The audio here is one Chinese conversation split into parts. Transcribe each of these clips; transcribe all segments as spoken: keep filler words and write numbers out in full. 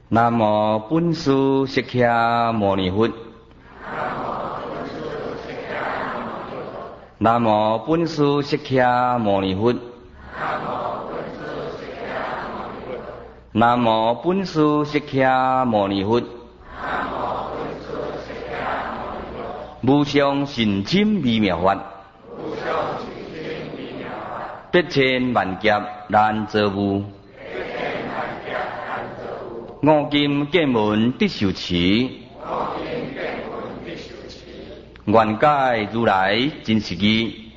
南无本师释迦牟尼佛。南无本师释迦牟尼佛。南无本师释迦牟尼佛。无上甚深微妙法，百千万劫难遭遇。五金见闻得受持，愿解如来真实义。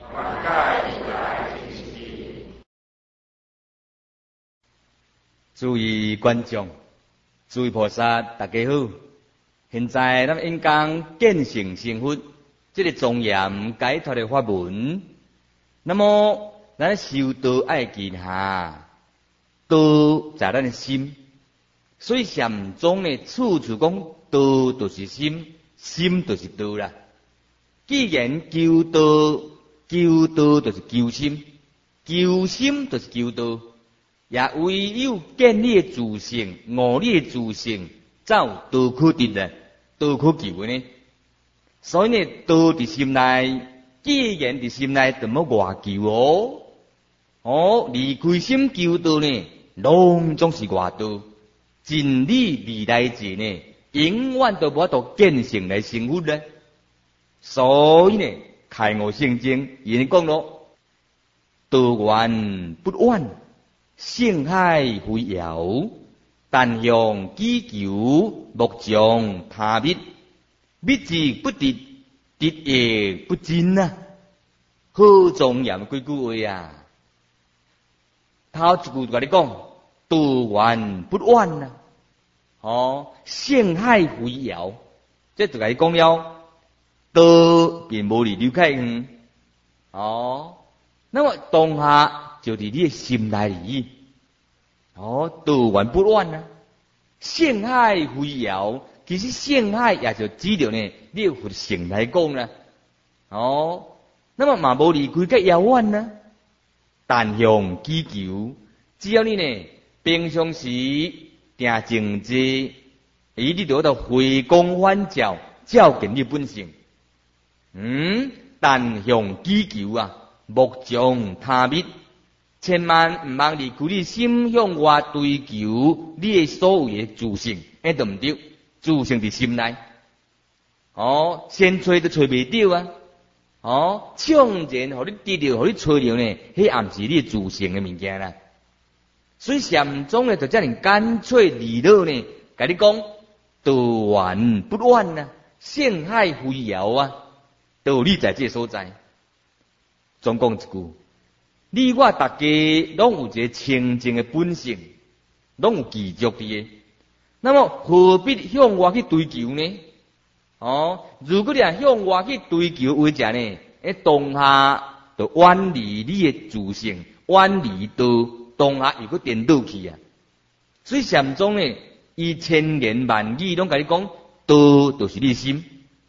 诸位观众，诸位菩萨，大家好！现在咱应讲见性成佛，这个庄严解脱的法门。那么咱修道爱记下，道在咱的心。所以禅宗呢，处处讲道就是心，心就是道啦。既然求道，求道就是求心，求心就是求道，也唯有建立自性、悟立自性，才有道可得啊，道可求的呢。所以呢，道伫心内，既然伫心内，就莫外求哦。哦，离开心求道呢，拢总是外道。真理未来者呢，永远都无法度见性来成佛呢。所以呢，开悟圣经已讲咯，道源不远，性海非遥，但向祈求，莫将他密。密之不得，得也不真啊！好庄严几句话啊！头一句就甲你讲。道源不远啊！哦，性海非遥，这就甲你讲了，道并无离刘开远。哦，那么当下就伫你的心内里。哦，道源不远啊！性海非遥，其实性海也就指着呢，你佛性来讲啦。哦，那么嘛无离开个遥远呢，但向祈求，只要你呢。平常时定静坐，伊你就到回光返照，照见你本性。嗯，但向祈求啊，莫将他密，千万唔通离开你心向外追求你的所有的自性，那都唔对。自性伫心内，哦，先找都找袂到啊，哦，唱然互你得到，互你找到呢，迄暗是你自性的物件啦。所以禅宗呢，就遮尔干脆利落呢，甲你讲道源不远啊，性海非遥啊，道理在这所在。总讲一句，你我大家拢有一个清净的本性，拢有具足的。那么何必向外去追求呢？哦，如果你啊向外去追求为者呢，诶，当下就远离你的自性，远离道。当下又搁颠倒去啊！所以禅宗呢，伊千言万语拢甲你讲，道就是你心。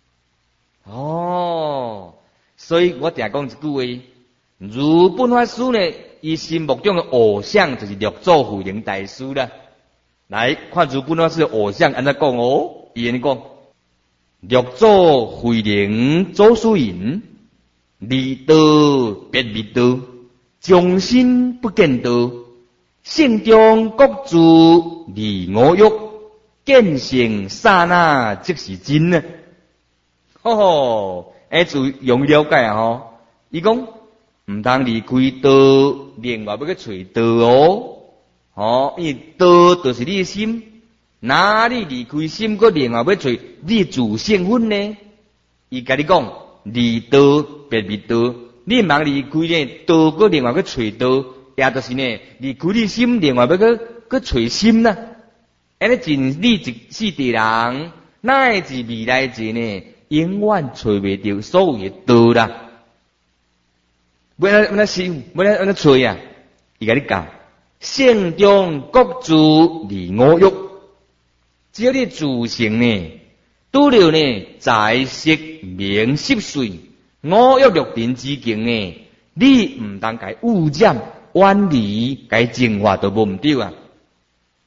哦，所以我定讲一句话，如本法师呢，伊心目中的偶像就是六祖慧能大师啦。来看如本法师的偶像安怎讲哦？伊安尼讲，六祖慧能祖师言，离道别密道。终身不见道，性中各自离我欲，见性刹那即是真啊！吼吼，哎，注意用了解啊吼。伊讲唔通离开道，另外要去找道哦。哦，因为道就是你的心，哪里离开心，搁另外要找你自性分呢？伊甲你讲离道别密道。你唔通离开呢道，搁另外去找道，也就是呢离开你心，另外要去去找心啦。安尼真理一世地人，乃至未来者呢，永远找袂到所有的道啦。要安安怎心，要安怎找啊？伊甲你讲，性中各自离我欲，只要你自性呢，拄了呢在色名色水。我欲六尘之境呢，你唔当该污染、远离、该净化都无唔对啊！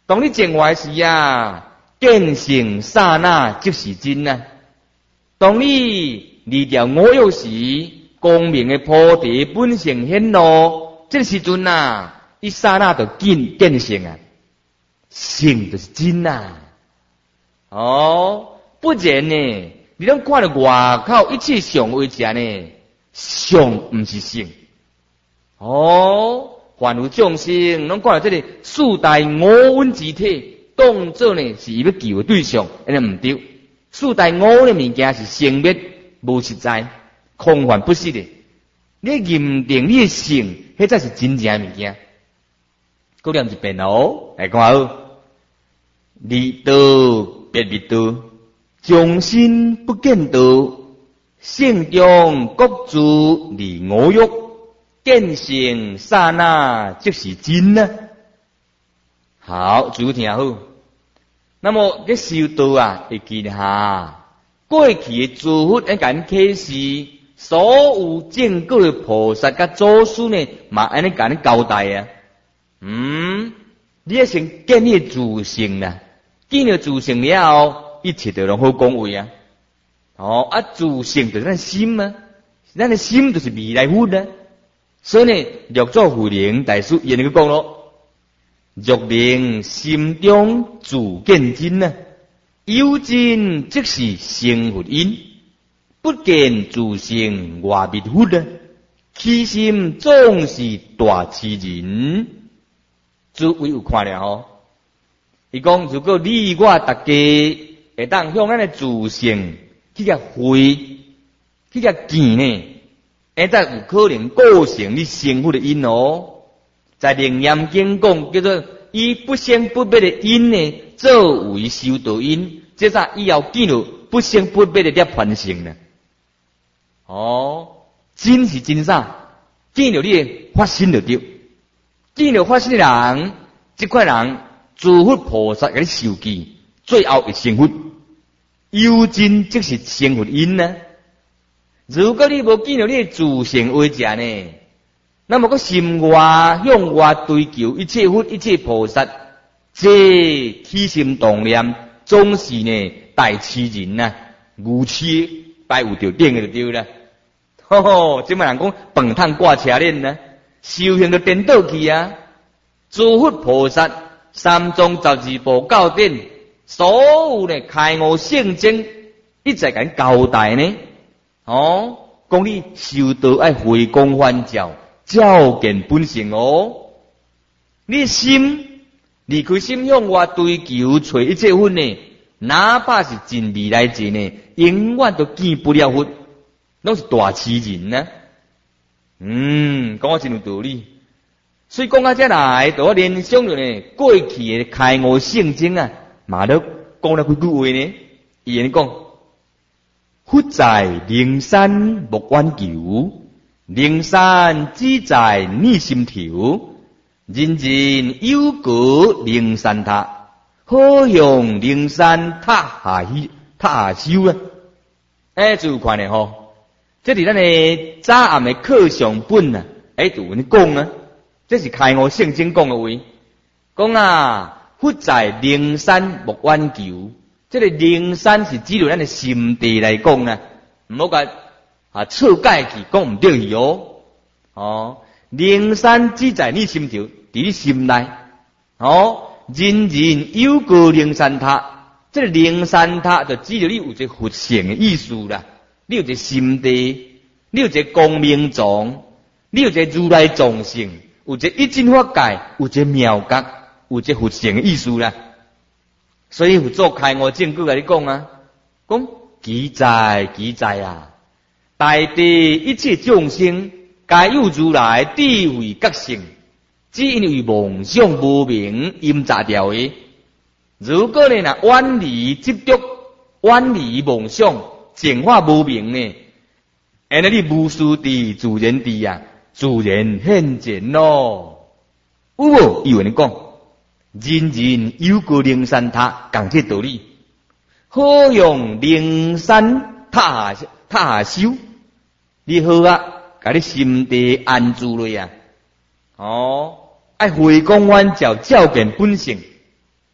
当你证坏时啊，见性刹那即是真啊。当你离掉我有时，光明的菩提本性显露，这个时阵啊，一刹那就见见性啊，性就是真啊。哦，不然呢，你拢看到外口一切相为者呢，相不是性。哦，凡有众生，拢看到这个四大五蕴之体，当作呢是要求的对象，安尼唔对。四大五的物件是生灭无实在，空幻不实的。你认定你的性，迄才是真正的物件。搁念一遍哦，来看好。离道别离道，众生不见道，性中各自离我欲，见性刹那即是真啊！好，注意听好。那么这修道啊，会记下过去的诸佛一敢启示，所有正果的菩萨甲祖师呢，嘛安尼甲你交代啊。嗯，你要先建立自性啦，建立自性了后，一切都拢好讲话啊。哦，啊，自性就是咱心啊，咱的心就是未来佛啊。所以呢，六祖慧能大师伊尼个讲咯。若令心中自见真啊，有真即是成佛因，不见自性外灭佛啊，其心总是大痴人。诸位有看了吼？伊讲如果你我大家会当向咱的自性去甲回，去甲见呢，会当有可能构成你成佛的因哦。在楞严经讲叫做以不生不灭的因呢，作为修道因，这啥以后见到不生不灭的涅槃性呢？哦，真是真啥？见到你的发心就对，见到发心的人，这款人诸佛菩萨给你受记，最后会成佛。有真即是成佛因呢。如果你无见到你的自性为者呢？那么个心外向外追求一切佛一切菩萨，这起心动念总是呢大痴人呐，愚痴摆有条顶的就对了。吼吼，这么人讲饭桶挂车链呢，修行就颠倒去啊！诸佛菩萨三藏十二部教典，所有呢开悟圣经，一直甲交代呢。哦，讲你修道爱回光返照。照见本性哦，你心离开心向外追求找一切佛呢，哪怕是真未来者呢，永远都见不了佛，拢是大痴人呢、啊。嗯，讲我真有道理。所以讲到这来，就我联想着呢，过去的开悟圣经啊，嘛都讲了几句话呢。伊安尼讲，佛在灵山莫远求。灵山只在你心头，人人有个灵山塔，好向灵山塔下去塔下修啊！哎，注意看咧吼，这是咱的早暗的课上本啊，哎，就有你讲啊，这是开悟圣经讲的话，讲啊，佛在灵山莫远求，这个灵山是指着咱的心地来讲啊，唔好甲。啊，错解去讲唔对去哦。哦，灵山只在你心头，伫你心内。哦，人人有个灵山塔，这个灵山塔就指着你有一个佛性的意思啦。你有一个心地，你有一个光明藏，你有一个如来藏性，有一个一真法界，有一个妙觉，有一个佛性的意思啦。所以佛祖开悟证据甲你讲啊，讲记载记载啊。大地一切众生，皆有如来智慧觉性，只因为梦想无明阴杂掉的。如果你若远离执着，远离梦想，净化无明呢，安尼你无事地自然地啊，自然现前咯。有无？有人讲，人人有个灵山塔，讲这道理，好用灵山塔下塔下修。你好啊，甲你心地安住了呀。哦，爱回光返照，照见本性。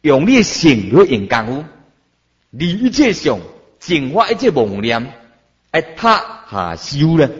用你的性去用功夫，离一切相，净化一切妄念，爱踏下修了。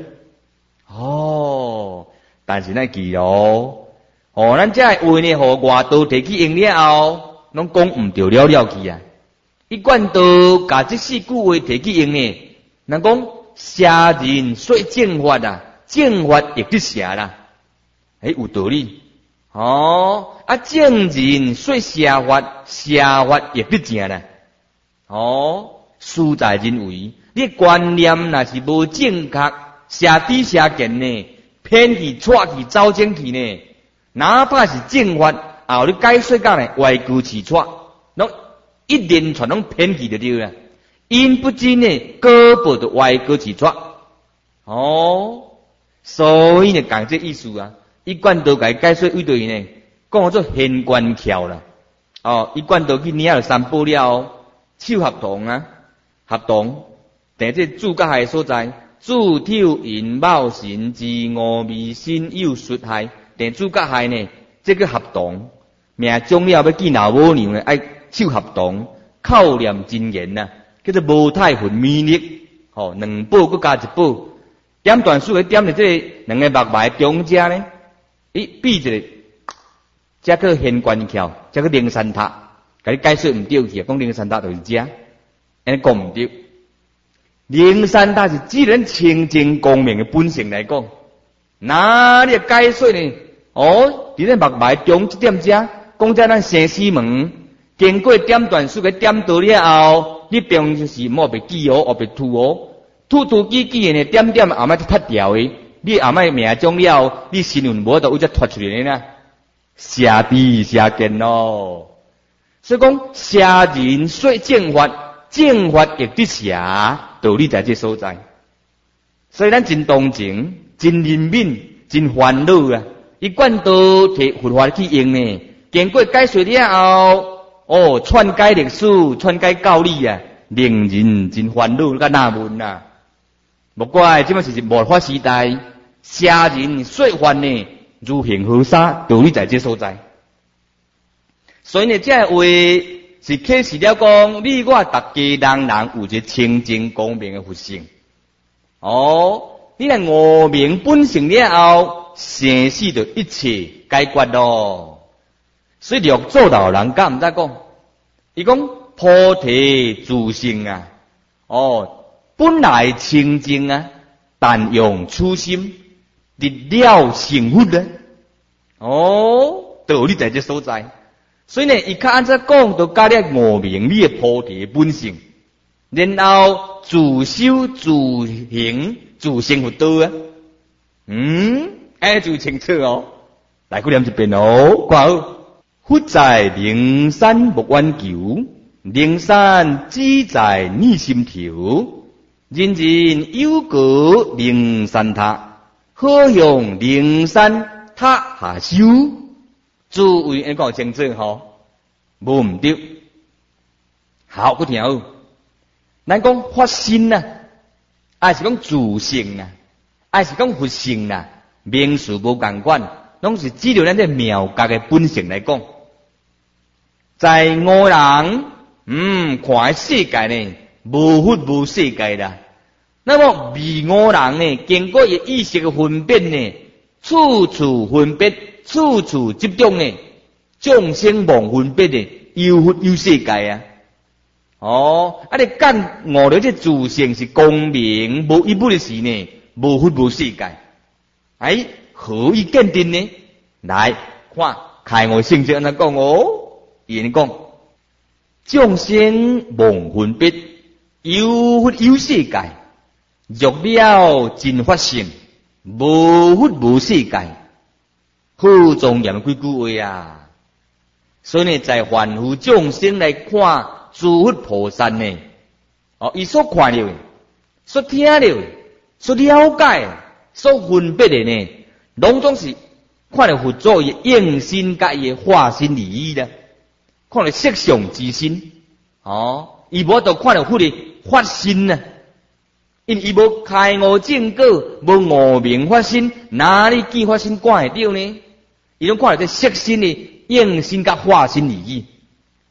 哦，但是咱记咯，哦，咱这话呢，互外道提起用了后，拢讲唔着了了去啊。一贯道甲这四句话提起用呢，人讲邪人说正法啊，正法亦得邪啦，哎，有道理。哦，啊，正人说邪法，邪法亦得正啦。哦，事在人为，你观念若是无正确，邪知邪见呢，偏去、错去、走正去呢，哪怕是正法，后你解说讲呢，歪曲起错，拢一连串拢偏去就对啦。因不知呢，果报就歪曲起错。哦，所以呢，讲这意思啊。一贯道解解说为对呢，讲做玄关桥啦。哦，一贯道去领了三宝了，手合同啊，合同。但这主角害所在，自挑引冒神自我迷心有术害。但主角害呢，这个合同，命中了要见老母娘呢，爱手合同，口念真言呐，叫做无太分秘力。哦，两宝搁加一宝，点段数嘅点在这两个目脉中间呢。伊比一个，这个玄关桥，这个灵山塔，甲你解说唔对去，讲灵山塔就是这，安尼讲唔对。灵山塔是既然清净光明的本性来讲，哪里解说呢？哦，伫咧目脉中这点遮，讲在咱生死门，经过点段数嘅点到了后，你并就是莫被记哦，莫被吐哦，吐吐记记呢，点点后尾就脱掉的。你后尾命中了，你心运无就有只脱出来呢？邪知邪见咯。所以讲邪人说正法，正法亦得邪，道理在这所在。所以咱真同情、真怜悯、真烦恼啊！一贯道摕佛法去用呢，经过解说了后，哦，篡改历史、篡改教理啊，令人真烦恼甲纳闷啊！莫怪即摆是末法时代。邪人说法呢，如行河沙，道理在这所在。所以呢，这话是启示了讲，你我大家人人有一个清净光明的佛性。哦，你若悟明本性了后，生死就一切解决咯。所以六祖老人家毋知讲，伊讲菩提自性啊，哦，本来清净啊，但用初心。得了成佛呢？哦，道理在这所在。所以呢，伊较安怎讲，就加了悟明你的菩提本性，然后自修自行自成佛道啊。嗯，哎，就清楚哦。来，过念一遍哦。挂好，佛在灵山莫远求，灵山只在你心头。人人有个灵山塔。好向灵山塔下修，诸位安讲清楚吼，无毋对。好，佮听好。咱讲发心呐，还是讲自性呐，还是讲佛性呐，名词无共款，拢是指着咱这妙觉的本性来讲。在五人，嗯，看世界呢，无佛无世界啦。那么迷五人呢，经过伊意识的分辨呢，处处分别，处处集中呢，众生忘分别呢，有佛有世界啊。哦，啊你干悟了这自性是光明无一物的事呢，无佛无世界。哎，何以见定呢？来看开悟性质安怎讲哦？伊安尼讲，众生忘分别，有佛有世界。入了真法性，无佛无世界，好庄严几句话啊！所以呢，在凡夫众生来看诸佛菩萨呢，哦，伊所看到的、所听到的、所了解的、所分别的呢，拢总是看到佛祖伊应心甲伊化身利益的，看到色相之心，哦，伊无就看到佛的法身啊。因伊无开悟正果，无悟明法身，哪里见法身管会着呢？伊拢看到这色身的应身甲化身利益，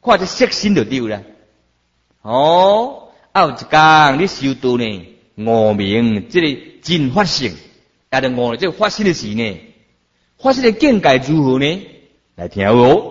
看这色身就对啦。哦，啊有一天你修道呢，悟明这个真法性，也就悟了这个法性的事呢。法性的境界如何呢？来听哦。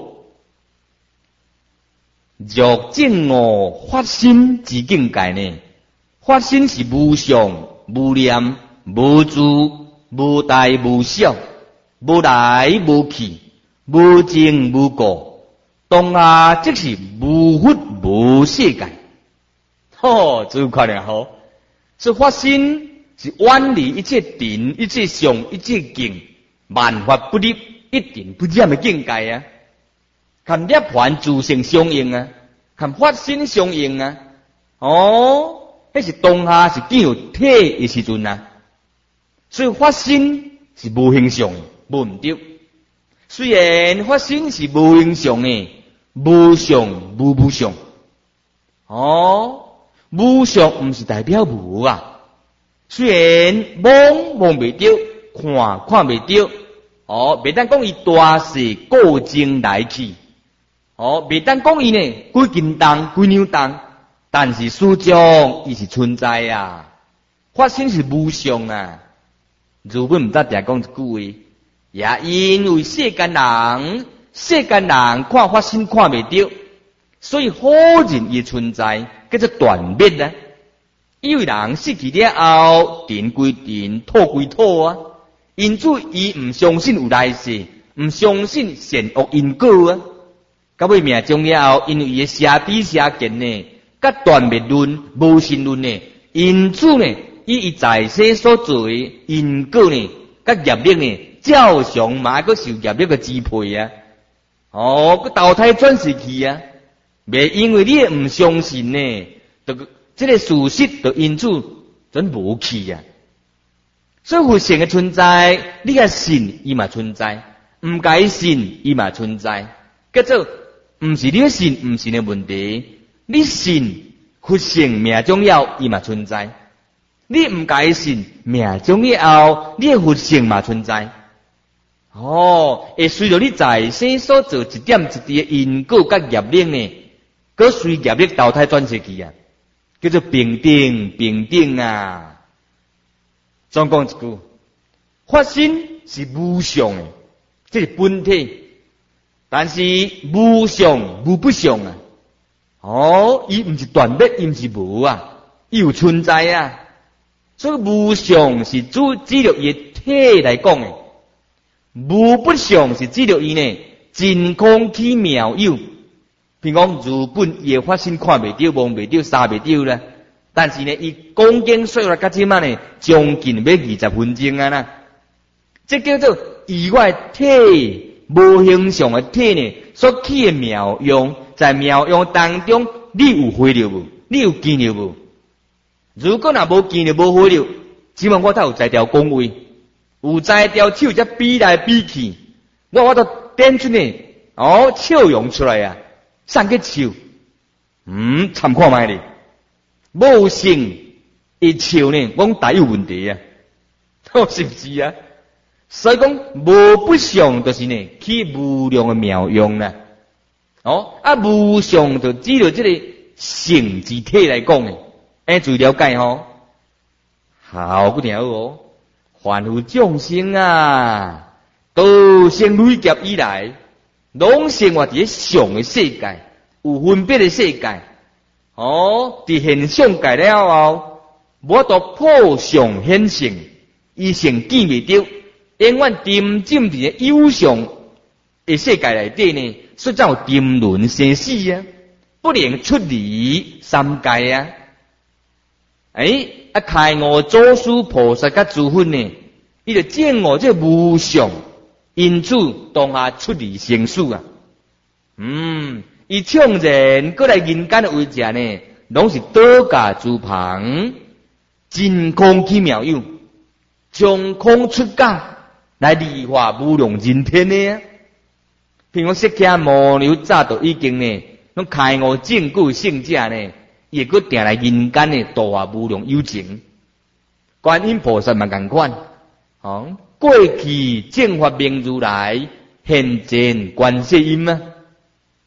若证悟法心之境界呢？法心是无相、无念、无住、无大、无小、无来无去、无证无果，当下即是无佛无世界。吼，这快点好！这法心是远离一切定、一切相、一切境，万法不离、一定不染的境界啊！看涅槃自性相应啊，看法心相应啊。哦，迄是当下是见有体的时阵啊。所以法心是无形象的，无毋对。虽然法心是无形象的，无相无无相。哦。无相毋是代表无啊，虽然望望袂着，看看袂着，哦，袂当讲伊大势过境来去，哦，袂当讲伊呢几斤重几两重，但是始终伊是存在啊。法身是无相啊。如本毋得定讲一句话，也因为世间人，世间人看法身看袂着，所以好人伊存在。叫做断灭啊！因为人死去了后，定归定，土归土啊。因此，伊唔相信有来世，唔相信善恶因果啊。到尾命终了后，因为伊的邪知邪见呢，甲断灭论、无神论呢，因此呢，以伊在世所做的因果呢，甲业力呢，照常嘛个受业力个支配啊。哦，个投胎转世去啊。袂因为你唔相信呢，这个这个事实就因此真无去啊。所以佛性的存在，你个信伊嘛存在，唔该信伊嘛存在。叫做唔是你个信唔信的问题，你信佛性命中了伊嘛存在，你唔该信命中了后，你的佛性嘛存在。哦，会随着你在世所做一点一滴的因果甲业力呢。佮随业力投胎转世去啊，叫做平等平等啊。总讲一句，法身是无相的，这是本体，但是无相无不相啊。哦，伊毋是断灭，伊毋是无啊，伊有存在啊。所以无相是指指着伊体来讲的，无不相是指着伊呢真空体妙有。譬如讲，如本伊法身看袂着、望袂着、杀袂着啦，但是呢，伊讲经说来，甲即马呢，将近要二十分钟啊啦。这叫做以外体无形象的体呢，所起的妙用，在妙用当中，你有会了无？你有见了无？如果若无见了、无会了，只问我才有在条讲话，有在条手则比来比去，我我都点出呢，哦，笑容出来啊！上个笑，嗯，参看卖哩，无性一笑呢，我大有问题啊，是不是啊？所以讲无不相，就是呢，起无量的妙用啦。哦，啊，无相就指着这个性之体来讲的，哎，注意了解吼。好，不听好哦，凡夫众生啊，都生累劫以来。拢生活伫相的世界，有分别的世界。哦，伫现象界了后，无到破相显性，伊性见未着，永远沉浸伫有相的世界内底呢，所以才有沉沦生死啊，不能出离三界啊。哎，啊开悟祖师菩萨甲诸佛呢，伊就证悟这无相。因此，当下出离生死啊！嗯，伊唱人过来人间的为者呢，拢是倒驾诸旁，真空起妙有，从空出家来利化无量人天的啊！譬如释迦牟尼早都已经呢，拢开悟证果圣者呢，也搁定来人间呢，度化无量有情。观音菩萨嘛共款，哦。过去正法明如来，现前观世音啊！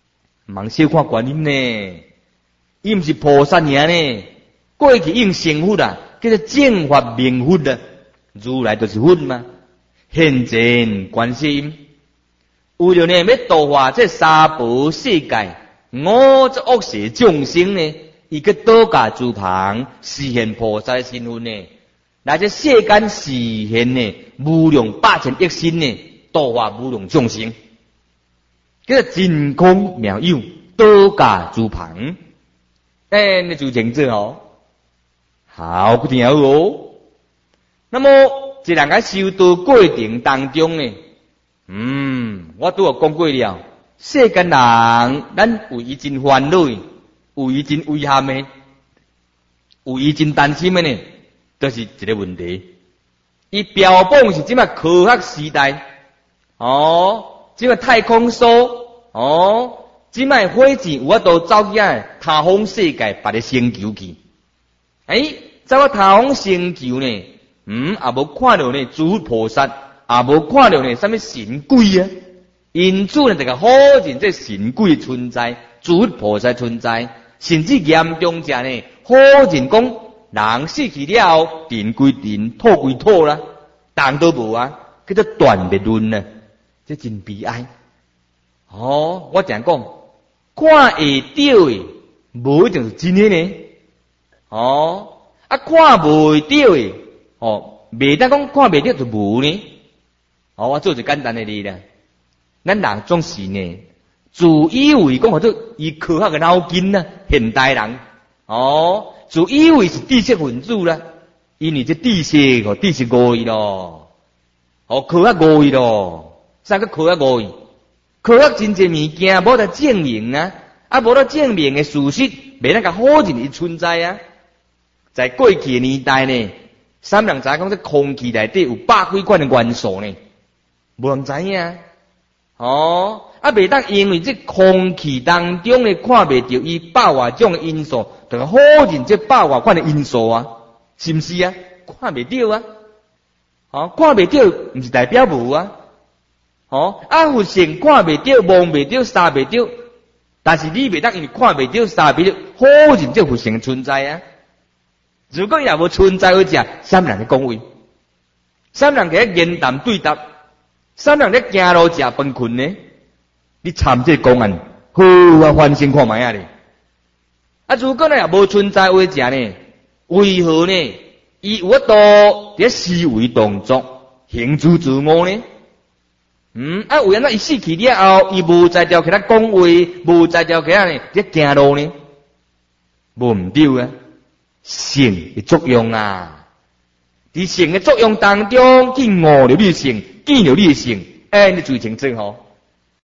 茫小看观音呢，伊毋是菩萨尔呢，过去用成佛啊，叫做正法明佛啊，如来就是佛嘛，现前观世音，为了呢要度化这三宝世界，五这恶世众生呢，伊去倒驾诸旁，实现菩萨的身份呢，来这世间实现呢无量百千亿身呢，度化无量众生，叫做真空妙有，倒驾诸旁。哎，你就清楚哦，好不听哦。那么这两个修道过程当中呢，嗯，我都有讲过了。世间人，咱有伊真烦恼，有伊真遗憾的，有伊真担心的呢，都、就是一个问题。伊标榜是即摆科学时代，哦，即摆太空梭，哦。即卖火箭有法度走起来，他方世界别个星球去。哎，走到他方星球呢，嗯，也无看到呢诸菩萨，也无看到呢什么神鬼啊。因此呢，这个否认这神鬼的存在，诸菩萨存在，甚至严重者呢，否认讲人死去了，人归人，土归土啦，当都无啊，叫做断灭论啊，这真悲哀。哦，我讲讲。看会到的，无一定是真的呢。哦，啊，看袂到的，哦，袂当讲看袂到就无呢。哦，我做一个简单的例啦。咱人总是呢，自以为讲或者以科学的脑筋呐，现代人，哦，自以为是知识分子啦，因为这知识哦，知识误伊咯，哦，科学误伊咯，啥个科学误伊？科学真侪物件无得证明啊，啊无得证明的事实，袂当甲否认伊存在啊。在过去的年代呢，三人知讲这空气内底有百几款的元素呢，无人知影。哦，啊袂当因为这空气当中呢看袂到伊百外种的因素，就否认这百外款的因素啊，是毋是啊？看袂到啊，哦，看袂到毋是代表无啊。哦，啊，佛性看袂到，摸袂到，杀袂到，但是你袂当因为看袂到，杀袂到，否认这佛性存在啊。如果也无存在，或者三人嘅讲话，三人嘅言谈对答，三人咧行路食饭困呢，你参这公案，好啊，反省看卖啊咧。啊，如果呢也无存在，或者呢，为何呢？伊有法度伫思维动作，行诸自我呢？嗯，啊，为安怎伊死去了后，伊无在条其他讲话，无在条其他呢，在行路呢，无毋对啊，性的作用啊，伫性的作用当中，去误了你的性，见了你的性，哎，你最清楚吼。